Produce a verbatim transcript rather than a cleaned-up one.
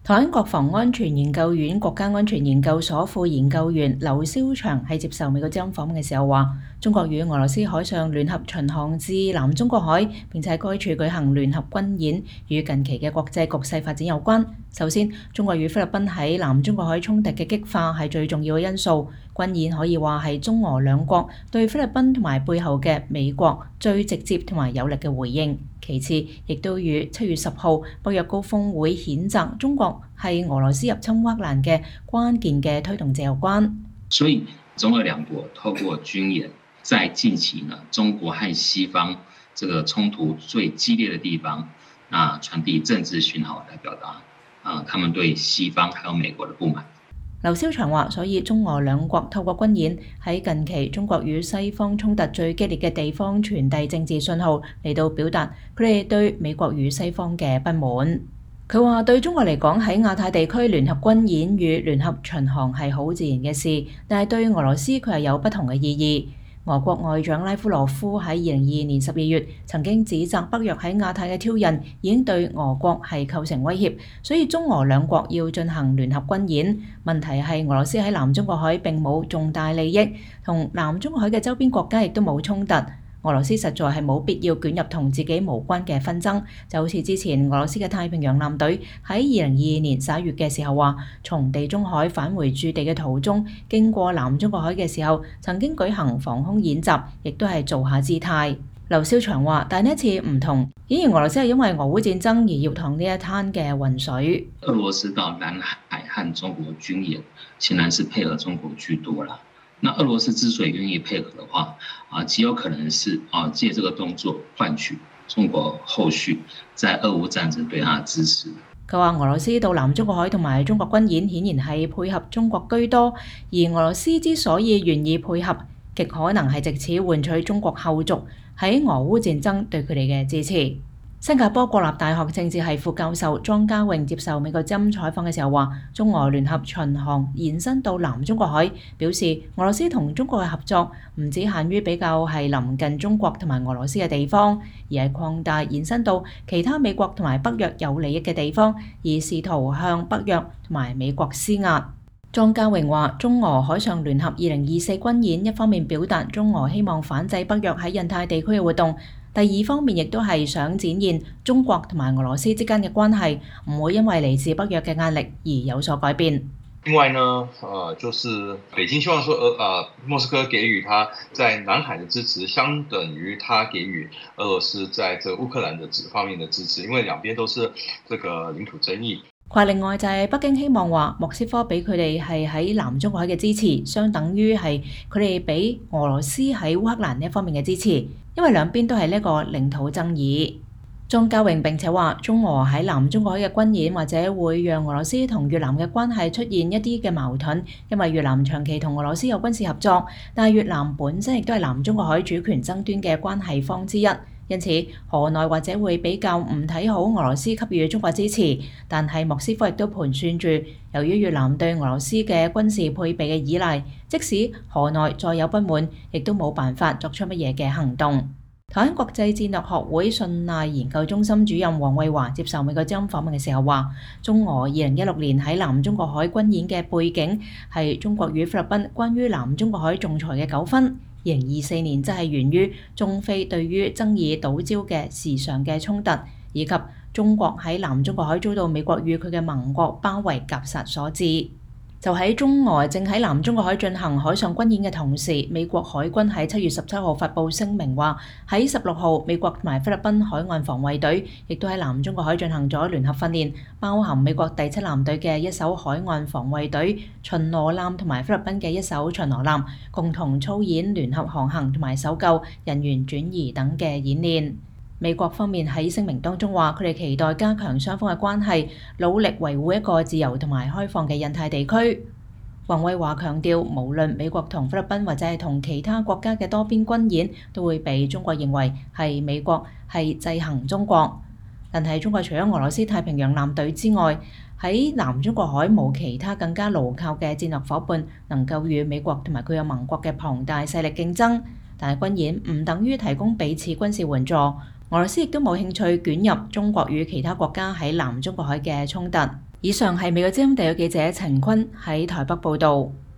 台灣國防安全研究院國家安全研究所副研究員劉瀟翔喺接受美國之音訪問嘅時候話，中國與俄羅斯海上聯合巡航至南中國海，並且喺該處舉行聯合軍演，與近期嘅國際局勢發展有關。首先，中國與菲律賓喺南中國海衝突嘅激化係最重要嘅因素。軍演可以話係中俄兩國對菲律賓同埋背後嘅美國最直接同埋有力嘅回應。其次，亦都與七月十號北約高峰會譴責中國係俄羅斯入侵烏克蘭嘅關鍵嘅推動者有關。 所以，中俄兩國透過軍演，在近期呢中國和西方這個衝突最激烈的地方，啊，傳遞政治訊號來表達啊，他們對西方還有美國的不滿。 劉瀟翔話，所以中俄兩國透過軍演喺近期中國與西方衝突最激烈嘅地方傳遞政治信號，嚟到表達佢哋對美國與西方嘅不滿。佢話對中國嚟講，喺亞太地區聯合軍演與聯合巡航係好自然嘅事，但係對俄羅斯佢係有不同嘅意義。俄國外長拉夫羅夫喺二零二二年十二月曾經指責北約喺亞太嘅挑釁已經對俄國係構成威脅，所以中俄兩國要進行聯合軍演。問題係俄羅斯喺南中國海並冇重大利益，同南中國海嘅周邊國家亦都冇衝突。俄羅斯實在係冇必要捲入同自己無關嘅紛爭，就好似之前俄羅斯嘅太平洋艦隊喺二零二二年十一月嘅時候話，從地中海返回駐地嘅途中，經過南中國海嘅時候，曾經舉行防空演習，亦都係做下姿態。劉瀟翔話，但呢一次唔同，顯然俄羅斯係因為俄烏戰爭而要趟呢一灘嘅渾水。 俄羅斯到南海和中國軍演，顯然是配合中國居多啦。那俄羅斯之所以願意配合的話，啊，極有可能是啊借這個動作換取中國後續在俄烏戰爭對他的支持。 佢話俄羅斯到南中國海同埋中國軍演，顯然係配合中國居多，而俄羅斯之所以願意配合，極可能係藉此換取中國後續喺俄烏戰爭對佢哋嘅支持。新加坡國立大學政治系副教授莊家穎接受美國之音採訪嘅時候話，中俄聯合巡航延伸到南中國海，表示俄羅斯同中國嘅合作唔只限於比較係臨近中國同埋俄羅斯嘅地方，而係擴大延伸到其他美國同埋北約有利益嘅地方，而試圖向北約同埋美國施壓。莊家穎話，中俄海上聯合二零二四軍演一方面表達中俄希望反制北約喺印太地區嘅活動，第二方面亦都係想展現中國同埋俄羅斯之間嘅關係唔會因為嚟自北約嘅壓力而有所改變。 另外呢，呃，就是北京希望說，呃，呃，莫斯科給予他在南海的支持，相等於他給予俄羅斯在這烏克蘭的這方面的支持，因為兩邊都是這個領土爭議。 佢另外就係北京希望話莫斯科俾佢哋係喺南中國海嘅支持，相等於係佢哋俾俄羅斯喺烏克蘭呢一方面嘅支持，因為兩邊都係呢個領土爭議。莊家穎並且話，中俄喺南中國海嘅軍演或者會讓俄羅斯同越南嘅關係出現一啲嘅矛盾，因為越南長期同俄羅斯有軍事合作，但係越南本身亦都係南中國海主權爭端嘅關係方之一。因此，河內或者會比較唔睇好俄羅斯給予中國支持，但係莫斯科亦都盤算住，由於越南對俄羅斯嘅軍事配備嘅依賴，即使河內再有不滿，亦都冇辦法作出乜嘢嘅行動。台灣國際戰略學會信賴研究中心主任黃惠華接受美國之音訪問嘅時候話，中俄二零一六年喺南中國海軍演嘅背景係中國與菲律賓關於南中國海仲裁嘅糾紛。二零二四年則係源於中菲對於爭議島礁嘅時常嘅衝突，以及中國喺南中國海遭到美國與佢嘅盟國包圍夾殺所致。就喺中俄正喺南中國海進行海上軍演嘅同時，美國海軍喺七月十七號發布聲明話，喺十六號美國同埋菲律賓海岸防衛隊亦都喺南中國海進行咗聯合訓練，包含美國第七艦隊嘅一艘海岸防衛隊巡邏艦同埋菲律賓嘅一艘巡邏艦，共同操演聯合航行同埋搜救、人員轉移等嘅演練。美國方面喺聲明當中話，佢哋期待加強雙方嘅關係，努力維護一個自由同埋開放嘅印太地區。黃惠華強調，無論美國同菲律賓或者係同其他國家嘅多邊軍演，都會被中國認為係美國係制衡中國。但係中國除咗俄羅斯太平洋艦隊之外，喺南中國海冇其他更加牢靠嘅戰略夥伴能夠與美國同埋佢嘅盟國嘅龐大勢力競爭。但係軍演唔等於提供彼此軍事援助。俄羅斯亦都冇興趣捲入中國與其他國家喺南中國海嘅衝突。 以上係美國之音地嘅記者陳坤喺台北報導。